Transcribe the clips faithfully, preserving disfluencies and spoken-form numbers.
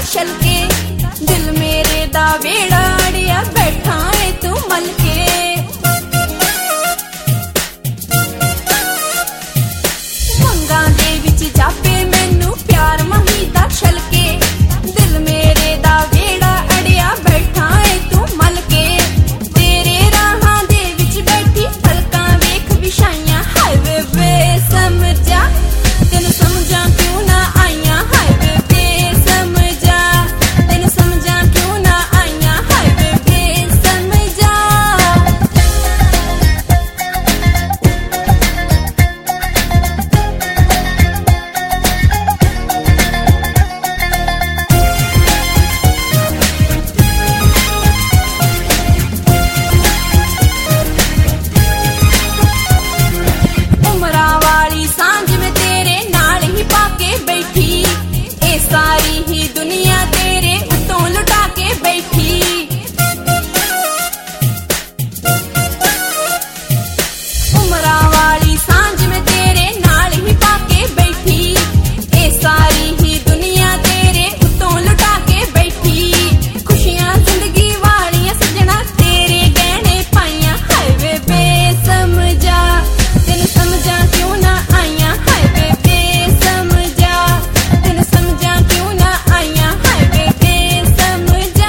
छलके, दिल मेरे दा वेड़ा अड़िया बैठा है तू मलके। मंगा दे विच जापे मैनू प्यार महीदा छलके, दिल मेरे दा वेड़ा अड़िया बैठा है तू मलके। तेरे राहां दे विच बैठी पलकां वेख विछाइयां, हाय वे वे समझा तेनू समझां क्यों ना आईयां, हाय वे वे समझा तेनू समझां क्यों ना आईयां, हाय वे वे समझा। उमरा वाली सांझ में तेरे नाल ही पाके बैठी, ए सारी ही दुनिया तेरे उत्तों लुटा के बैठी। उमरा वाली सांझ में तेरे नाल ही पाके बैठी, ए सारी ही दुनिया तेरे उत्तों लुटा के बैठी। खुशियां जिंदगी वालियां सजना तेरे गहने पाइयां, हाय वे वे समझा तेनू समझां क्यों ना आईयां, हाय वे वे समझा तेनू समझां क्यों ना आईयां, हाय वे वे समझा।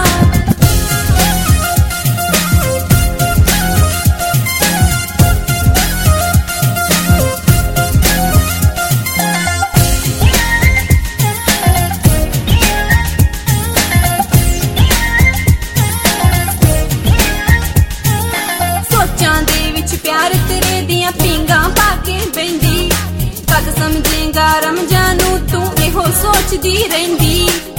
सोचां दे विच प्यार तेरे दियां पींगां पाके बैंदी, कद समझेगा रमजानू तू एहो सोचदी रहिंदी।